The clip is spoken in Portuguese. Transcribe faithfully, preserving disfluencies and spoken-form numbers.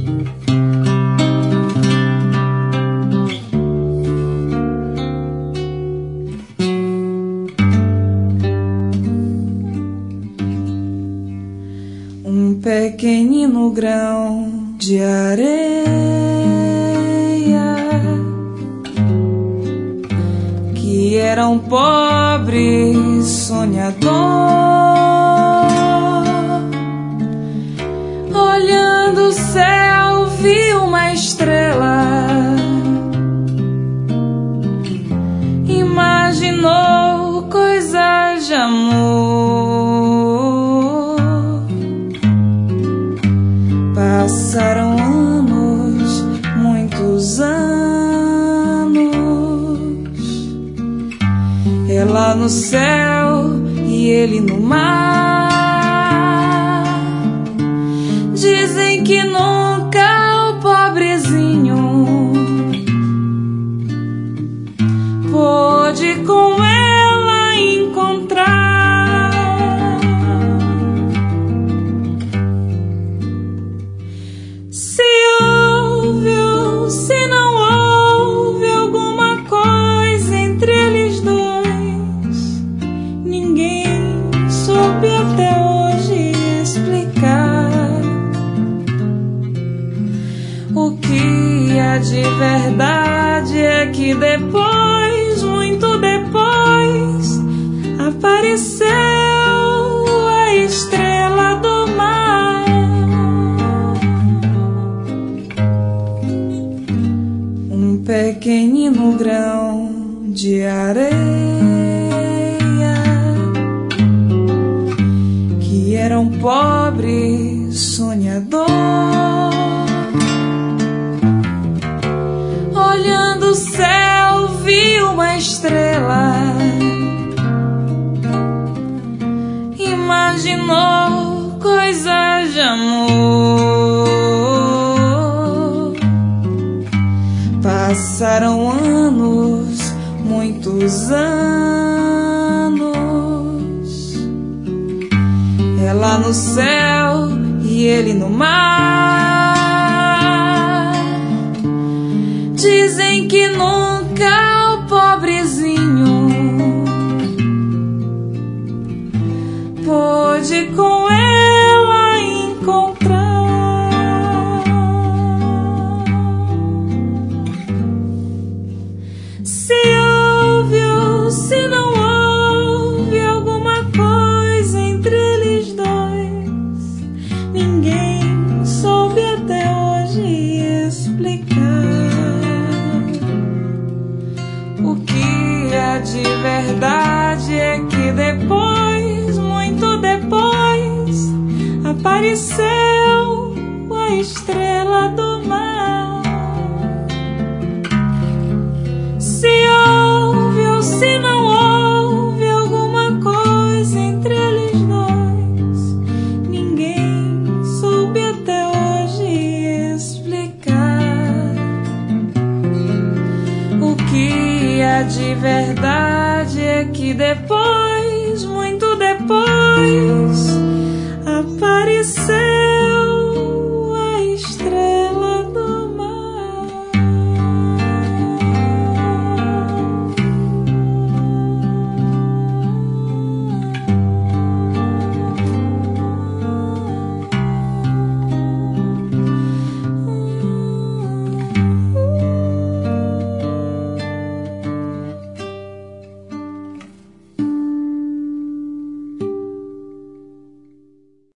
Um pequenino grão de areia que era um pobre sonhador, olhando o céu viu uma estrela, imaginou coisas de amor. Passaram anos, muitos anos, ela no céu e ele no mar. Dizem que nunca o pobrezinho pôde com ela encontrar. Se houve ou se não houve alguma coisa entre eles dois, ninguém soube até hoje explicar. O que há de verdade é que depois, muito depois, apareceu a estrela do mar. Um pequenino grão de areia que era um pobre sonhador, olhando o céu viu uma estrela, imaginou coisas de amor. Passaram anos, muitos anos, ela no céu e ele no mar. Dizem que nunca o pobrezinho pôde com ela encontrar. Se houve ou se não houve alguma coisa entre eles dois, ninguém soube até hoje explicar. O que há de verdade é que depois, muito depois, apareceu a estrela do mar. Se houve ou se não houve alguma coisa entre eles dois, ninguém soube até hoje explicar. O que há de verdade é que depois, muito depois, apareceu